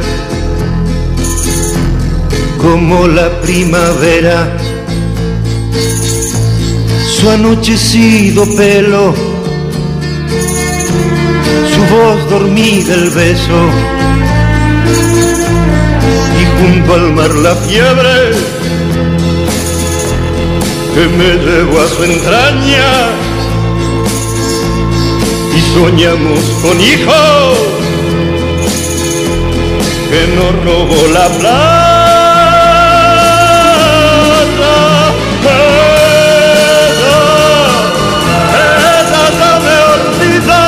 [SPEAKER 8] como la primavera, su anochecido pelo, su voz dormida, el beso, y junto al mar la fiebre que me llevó a su entraña, y soñamos con hijos que nos robó la plata. Ella ya me olvidó,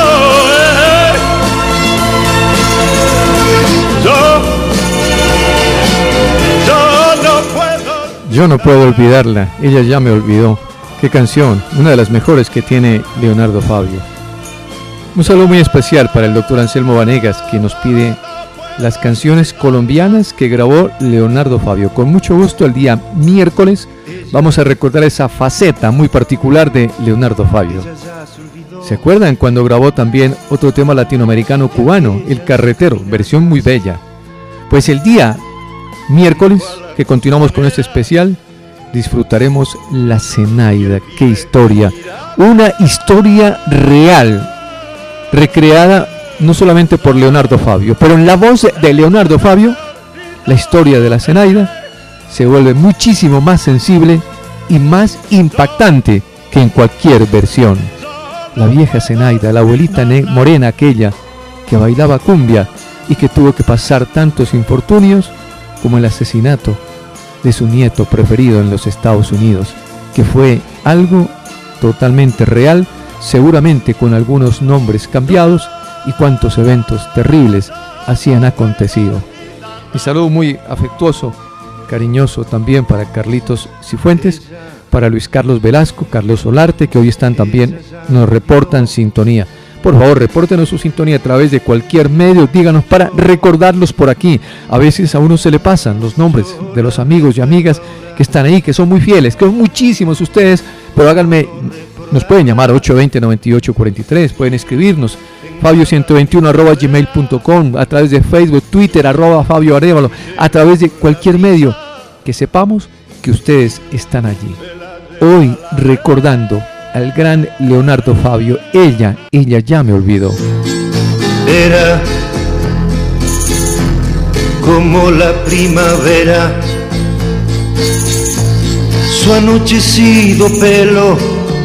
[SPEAKER 4] Yo no puedo olvidarla, ella ya me olvidó. Qué canción, una de las mejores que tiene Leonardo Fabio. Un saludo muy especial para el doctor Anselmo Vanegas, que nos pide las canciones colombianas que grabó Leonardo Fabio. Con mucho gusto, el día miércoles vamos a recordar esa faceta muy particular de Leonardo Fabio. ¿Se acuerdan cuando grabó también otro tema latinoamericano cubano, El Carretero, versión muy bella? Pues el día miércoles, que continuamos con este especial, disfrutaremos La Zenaida. ¡Qué historia! Una historia real, recreada no solamente por Leonardo Fabio, pero en la voz de Leonardo Fabio, la historia de la Zenaida se vuelve muchísimo más sensible y más impactante que en cualquier versión. La vieja Zenaida, la abuelita morena aquella que bailaba cumbia y que tuvo que pasar tantos infortunios como el asesinato de su nieto preferido en los Estados Unidos, que fue algo totalmente real, seguramente con algunos nombres cambiados, y cuántos eventos terribles así han acontecido. Mi saludo muy afectuoso, cariñoso también para Carlitos Cifuentes, para Luis Carlos Velasco, Carlos Solarte, que hoy están también, nos reportan sintonía. Por favor, repórtenos su sintonía a través de cualquier medio, díganos para recordarlos por aquí. A veces a uno se le pasan los nombres de los amigos y amigas que están ahí, que son muy fieles, que son muchísimos ustedes, pero háganme, nos pueden llamar 820-9843, pueden escribirnos fabio121@gmail.com, a través de Facebook, Twitter, @Fabio Arévalo, a través de cualquier medio, que sepamos que ustedes están allí. Hoy recordando al gran Leonardo Fabio, ella ya me olvidó.
[SPEAKER 8] Era como la primavera, su anochecido pelo,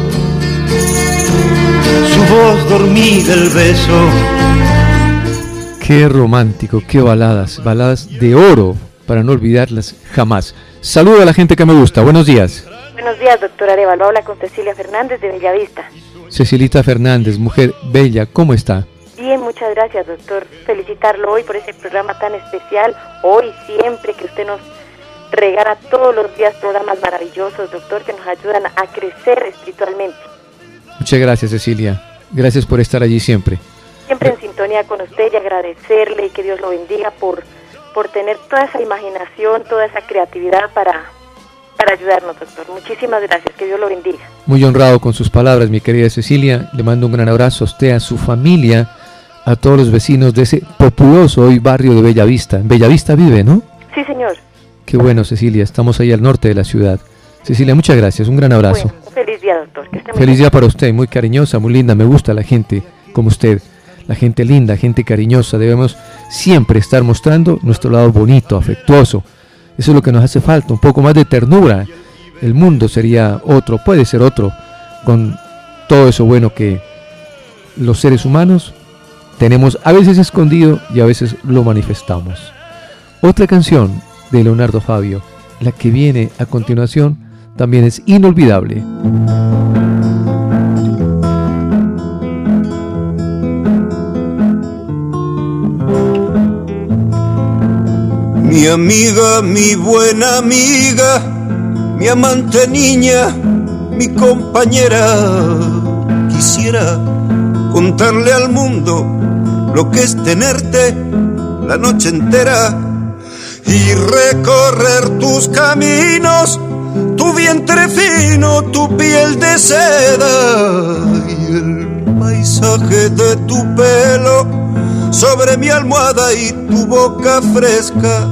[SPEAKER 8] su voz dormida, el beso.
[SPEAKER 4] Qué romántico, qué baladas de oro, para no olvidarlas jamás. Saludo a la gente que me gusta, buenos días.
[SPEAKER 15] Buenos días, doctor Arévalo, habla con Cecilia Fernández de Bellavista.
[SPEAKER 4] Cecilita Fernández, mujer bella, ¿cómo está?
[SPEAKER 15] Bien, muchas gracias, doctor. Felicitarlo hoy por ese programa tan especial, hoy siempre, que usted nos regala todos los días programas maravillosos, doctor, que nos ayudan a crecer espiritualmente.
[SPEAKER 4] Muchas gracias, Cecilia. Gracias por estar allí siempre.
[SPEAKER 15] Siempre en sintonía con usted, y agradecerle y que Dios lo bendiga por tener toda esa imaginación, toda esa creatividad para ayudarnos, doctor. Muchísimas gracias, que Dios lo bendiga.
[SPEAKER 4] Muy honrado con sus palabras, mi querida Cecilia. Le mando un gran abrazo a usted, a su familia, a todos los vecinos de ese populoso hoy barrio de Bellavista. En Bellavista vive, ¿no?
[SPEAKER 15] Sí, señor.
[SPEAKER 4] Qué bueno, Cecilia. Estamos ahí al norte de la ciudad. Cecilia, muchas gracias. Un gran abrazo.
[SPEAKER 15] Bueno, feliz día, doctor. Que esté muy
[SPEAKER 4] feliz
[SPEAKER 15] bien.
[SPEAKER 4] día para usted. Muy cariñosa, muy linda. Me gusta la gente como usted. La gente linda, gente cariñosa. Debemos siempre estar mostrando nuestro lado bonito, afectuoso. Eso es lo que nos hace falta, un poco más de ternura. El mundo sería otro, puede ser otro, con todo eso bueno que los seres humanos tenemos a veces escondido y a veces lo manifestamos. Otra canción de Leonardo Fabio, la que viene a continuación, también es inolvidable.
[SPEAKER 16] Mi amiga, mi buena amiga, mi amante niña, mi compañera. Quisiera contarle al mundo lo que es tenerte la noche entera y recorrer tus caminos, tu vientre fino, tu piel de seda y el paisaje de tu pelo sobre mi almohada y tu boca fresca.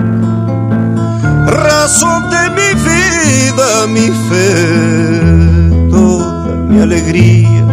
[SPEAKER 16] Razón de mi vida, mi fe, toda mi alegría,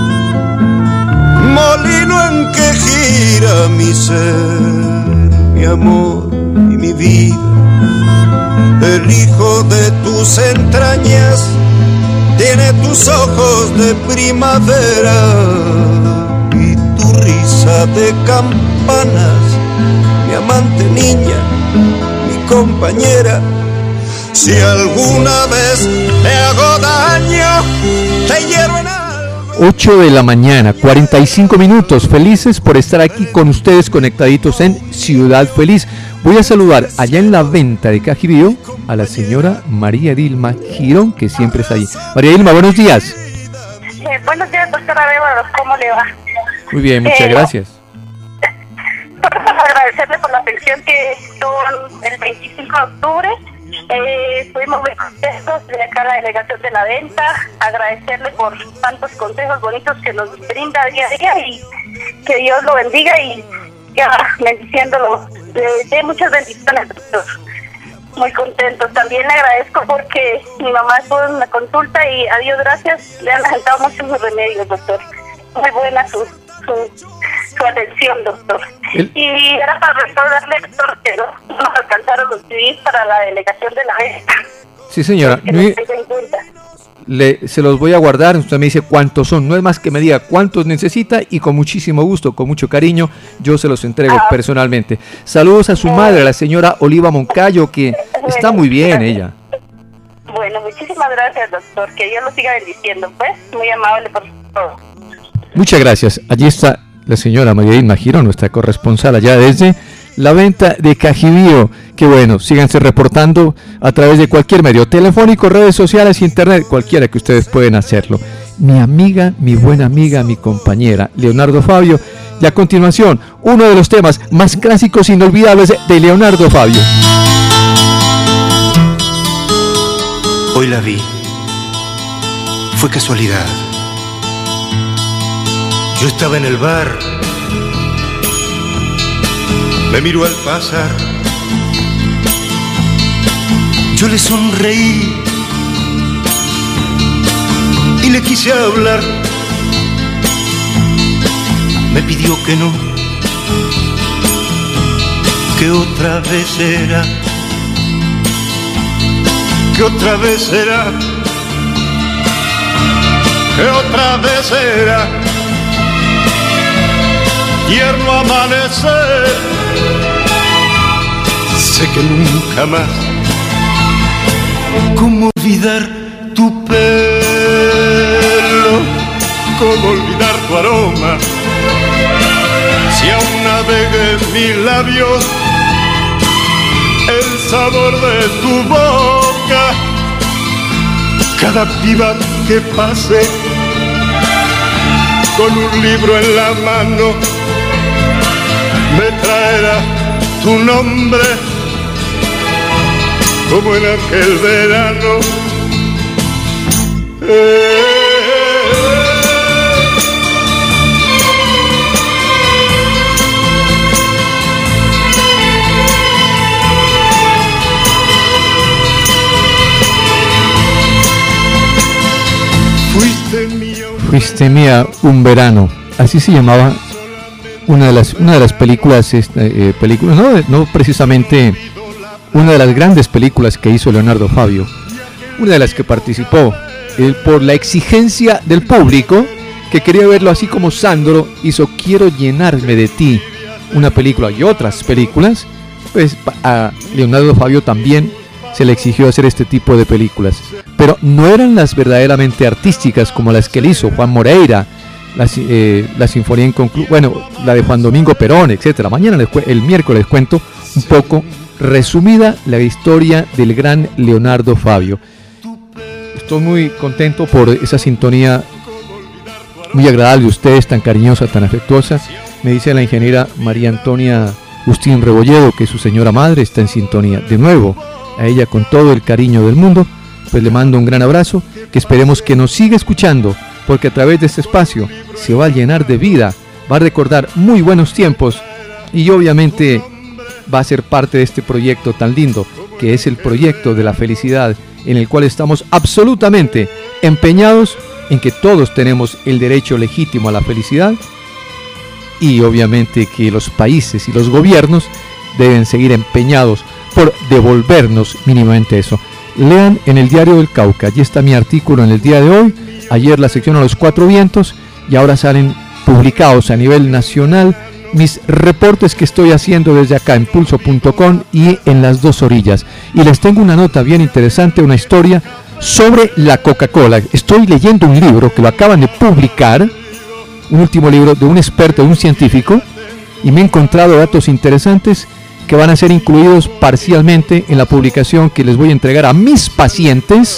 [SPEAKER 16] molino en que gira mi ser, mi amor y mi vida. El hijo de tus entrañas tiene tus ojos de primavera y tu risa de campanas, mi amante niña, mi compañera. Si alguna vez te hago daño, te hiero en algo.
[SPEAKER 4] 8 de la mañana, 45 minutos, felices por estar aquí con ustedes conectaditos en Ciudad Feliz. Voy a saludar allá en la venta de Cajibío a la señora María Dilma Girón, que siempre está ahí. María Dilma, buenos días.
[SPEAKER 17] Buenos días, doctora Bébaro, ¿cómo le va?
[SPEAKER 4] Muy bien, muchas gracias.
[SPEAKER 17] Agradecerle por la atención que tuvo el 25 de octubre. Estuvimos muy contentos de acá la delegación de la venta. Agradecerle por tantos consejos bonitos que nos brinda día a día y que Dios lo bendiga y ya bendiciéndolo. Le dé muchas bendiciones, doctor. Muy contentos. También le agradezco porque mi mamá estuvo en una consulta y a Dios gracias le han agentado muchos sus remedios, doctor. Muy buena su atención, doctor. Y era para recordarle, doctor, que no nos alcanzaron los CDs para la delegación de la venta.
[SPEAKER 4] Sí, señora. Se los voy a guardar. Usted me dice cuántos son. No es más que me diga cuántos necesita y con muchísimo gusto, con mucho cariño, yo se los entrego personalmente. Saludos a su madre, la señora Oliva Moncayo, que está muy bien ella.
[SPEAKER 17] Bueno, muchísimas gracias, doctor. Que Dios lo siga bendiciendo, pues. Muy amable por todo.
[SPEAKER 4] Muchas gracias. Allí está la señora María Dilma Girón, nuestra corresponsal allá desde la venta de Cajibío. Que bueno, síganse reportando a través de cualquier medio telefónico, redes sociales, internet, cualquiera que ustedes pueden hacerlo. Mi amiga, mi buena amiga, mi compañera, Leonardo Fabio. Y a continuación, uno de los temas más clásicos e inolvidables de Leonardo Fabio.
[SPEAKER 16] Hoy la vi. Fue casualidad. Yo estaba en el bar. Me miró al pasar. Yo le sonreí y le quise hablar. Me pidió que no, que otra vez será, que otra vez será, que otra vez será. Tierno amanecer, sé que nunca más. ¿Cómo olvidar tu pelo? ¿Cómo olvidar tu aroma? Si aún navega en mis labios el sabor de tu boca. Cada piba que pase con un libro en la mano me traerá tu nombre, como en aquel verano.
[SPEAKER 4] Fuiste mía un verano, así se llamaba una de las películas, no precisamente una de las grandes películas que hizo Leonardo Fabio, una de las que participó él por la exigencia del público que quería verlo así como Sandro hizo Quiero llenarme de ti, una película y otras películas, pues a Leonardo Fabio también se le exigió hacer este tipo de películas, pero no eran las verdaderamente artísticas como las que él hizo, Juan Moreira, la Sinfonía Inconclusa, bueno, la de Juan Domingo Perón, etcétera. Mañana el miércoles cuento un poco resumida la historia del gran Leonardo Fabio. Estoy muy contento por esa sintonía muy agradable de ustedes, tan cariñosa, tan afectuosa. Me dice la ingeniera María Antonia Agustín Rebolledo que su señora madre está en sintonía. De nuevo, a ella con todo el cariño del mundo, pues le mando un gran abrazo, que esperemos que nos siga escuchando, porque a través de este espacio se va a llenar de vida, va a recordar muy buenos tiempos y obviamente va a ser parte de este proyecto tan lindo, que es el proyecto de la felicidad, en el cual estamos absolutamente empeñados en que todos tenemos el derecho legítimo a la felicidad, y obviamente que los países y los gobiernos deben seguir empeñados por devolvernos mínimamente eso. Lean en el Diario del Cauca, allí está mi artículo en el día de hoy, ayer la sección A los Cuatro Vientos, y ahora salen publicados a nivel nacional mis reportes que estoy haciendo desde acá en pulso.com y en Las Dos Orillas. Y les tengo una nota bien interesante, una historia sobre la Coca-Cola. Estoy leyendo un libro que lo acaban de publicar, un último libro de un experto, de un científico, y me he encontrado datos interesantes que van a ser incluidos parcialmente en la publicación que les voy a entregar a mis pacientes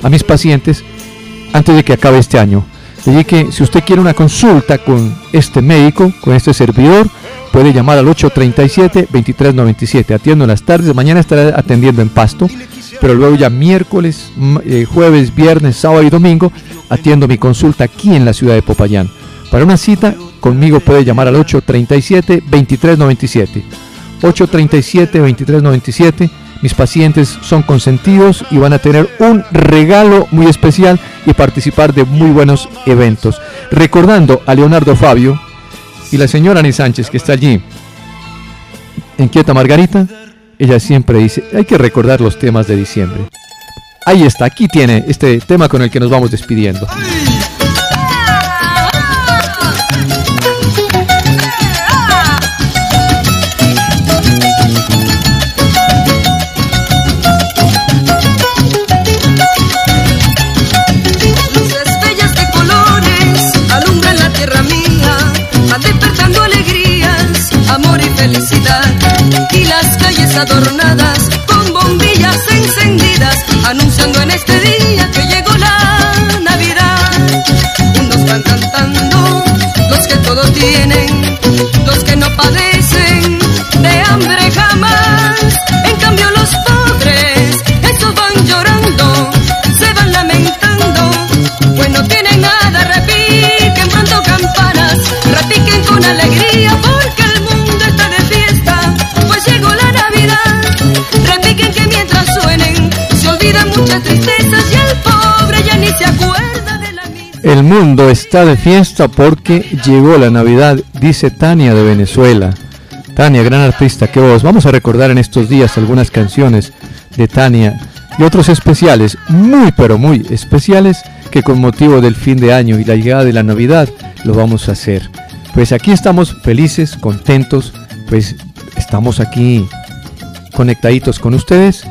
[SPEAKER 4] antes de que acabe este año. Así que si usted quiere una consulta con este médico, con este servidor, puede llamar al 837-2397. Atiendo en las tardes, mañana estaré atendiendo en Pasto, pero luego ya miércoles, jueves, viernes, sábado y domingo atiendo mi consulta aquí en la ciudad de Popayán. Para una cita conmigo puede llamar al 837-2397. 837-2397. Mis pacientes son consentidos y van a tener un regalo muy especial y participar de muy buenos eventos. Recordando a Leonardo Fabio y la señora Ani Sánchez, que está allí en Quieta Margarita, ella siempre dice, hay que recordar los temas de diciembre. Ahí está, aquí tiene este tema con el que nos vamos despidiendo.
[SPEAKER 18] Y las calles adornadas con bombillas encendidas, anunciando en este día que llegó la Navidad. Unos van cantando, los que todo tienen, los que no padecen de hambre jamás. En cambio los pobres, esos van llorando, se van lamentando, pues no tienen nada. Repiquen pronto campanas, repiquen con alegría, porque el mundo está de fiesta, pues llegó la Navidad. Repiquen que mientras suenen se olvidan muchas tristezas y el pobre ya ni se acuerda de la misma.
[SPEAKER 4] El mundo está de fiesta porque llegó la Navidad, dice Tania de Venezuela. Tania, gran artista, qué voz. Vamos a recordar en estos días algunas canciones de Tania y otros especiales, muy pero muy especiales, que con motivo del fin de año y la llegada de la Navidad lo vamos a hacer. Pues aquí estamos felices, contentos, pues estamos aquí conectaditos con ustedes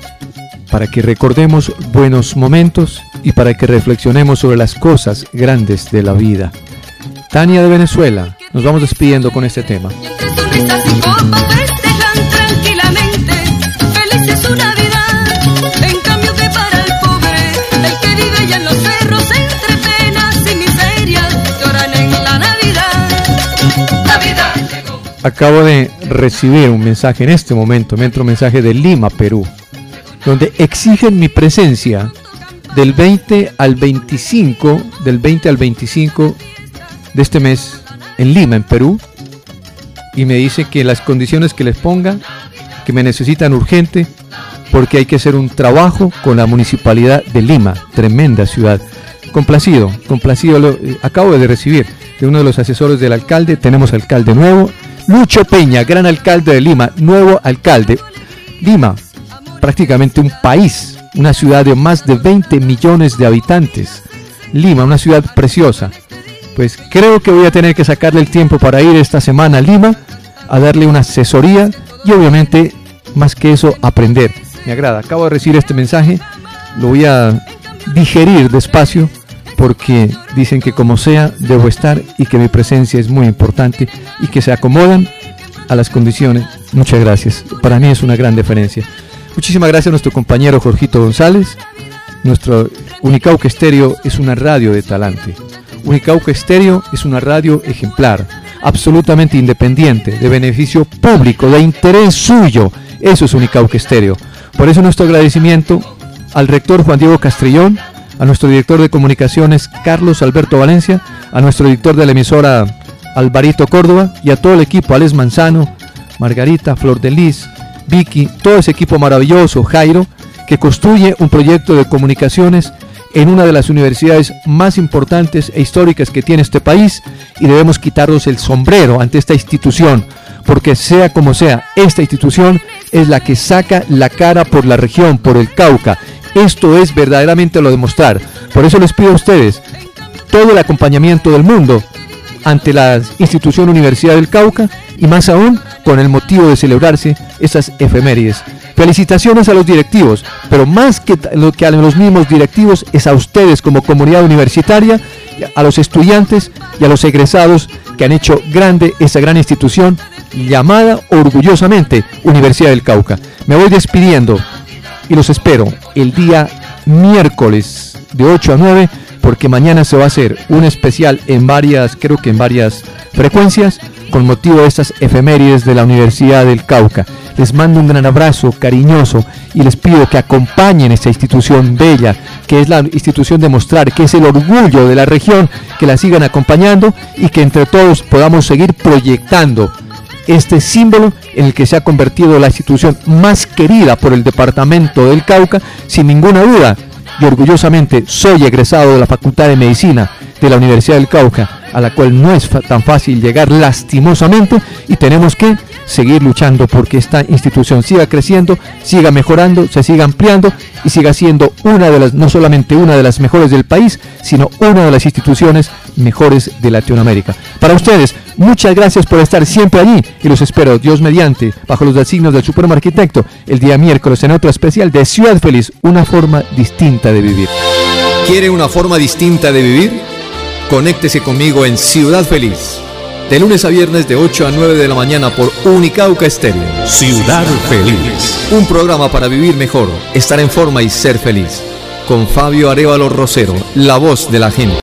[SPEAKER 4] para que recordemos buenos momentos y para que reflexionemos sobre las cosas grandes de la vida. Tania de Venezuela, nos vamos despidiendo con este tema.
[SPEAKER 18] Sonrisas y copas festejan tranquilamente, feliz es su Navidad. En cambio que para el pobre, el que vive ya en los cerros, entre penas y miserias, lloran en la Navidad. Navidad llegó.
[SPEAKER 4] Acabo de recibir un mensaje en este momento, me entra un mensaje de Lima, Perú, donde exigen mi presencia del 20 al 25 de este mes en Lima, en Perú, y me dice que las condiciones que les ponga, que me necesitan urgente, porque hay que hacer un trabajo con la municipalidad de Lima, tremenda ciudad. Complacido, acabo de recibir de uno de los asesores del alcalde, tenemos alcalde nuevo, Lucho Peña, gran alcalde de Lima, nuevo alcalde. Lima, prácticamente un país, una ciudad de más de 20 millones de habitantes. Lima, una ciudad preciosa. Pues creo que voy a tener que sacarle el tiempo para ir esta semana a Lima a darle una asesoría y obviamente, más que eso, aprender. Me agrada, acabo de recibir este mensaje, lo voy a digerir despacio porque dicen que como sea debo estar y que mi presencia es muy importante y que se acomodan a las condiciones Muchas gracias. Para mí es una gran deferencia. Muchísimas gracias a nuestro compañero Jorgito González. Nuestro Unicauca Estéreo es una radio de talante. Unicauca Estéreo es una radio ejemplar, absolutamente independiente, de beneficio público, de interés suyo. Eso es Unicauca Estéreo. Por eso nuestro agradecimiento al rector Juan Diego Castrillón, a nuestro director de comunicaciones Carlos Alberto Valencia, a nuestro director de la emisora Alvarito Córdoba y a todo el equipo, Alex Manzano, Margarita, Flor de Lis, Vicky, todo ese equipo maravilloso, Jairo, que construye un proyecto de comunicaciones en una de las universidades más importantes e históricas que tiene este país, y debemos quitarnos el sombrero ante esta institución, porque sea como sea, esta institución es la que saca la cara por la región, por el Cauca. Esto es verdaderamente lo de mostrar. Por eso les pido a ustedes todo el acompañamiento del mundo ante la institución Universidad del Cauca, y más aún con el motivo de celebrarse esas efemérides. Felicitaciones a los directivos, pero más que a los mismos directivos, es a ustedes como comunidad universitaria, a los estudiantes y a los egresados que han hecho grande esa gran institución llamada orgullosamente Universidad del Cauca. Me voy despidiendo y los espero el día miércoles de 8 a 9, porque mañana se va a hacer un especial en varias frecuencias con motivo de estas efemérides de la Universidad del Cauca. Les mando un gran abrazo cariñoso y les pido que acompañen esta institución bella, que es la institución de mostrar, que es el orgullo de la región, que la sigan acompañando y que entre todos podamos seguir proyectando este símbolo en el que se ha convertido la institución más querida por el departamento del Cauca, sin ninguna duda. Y orgullosamente soy egresado de la Facultad de Medicina de la Universidad del Cauca, a la cual no es tan fácil llegar lastimosamente, y tenemos que seguir luchando porque esta institución siga creciendo, siga mejorando, se siga ampliando y siga siendo no solamente una de las mejores del país, sino una de las instituciones mejores de Latinoamérica. Para ustedes, muchas gracias por estar siempre allí, y los espero, Dios mediante, bajo los designios del Supremo Arquitecto, el día miércoles en otro especial de Ciudad Feliz, una forma distinta de vivir.
[SPEAKER 19] ¿Quiere una forma distinta de vivir? Conéctese conmigo en Ciudad Feliz, de lunes a viernes de 8 a 9 de la mañana por Unicauca Estéreo.
[SPEAKER 2] Ciudad Feliz.
[SPEAKER 19] Un programa para vivir mejor, estar en forma y ser feliz. Con Fabio Arévalo Rosero, la voz de la gente.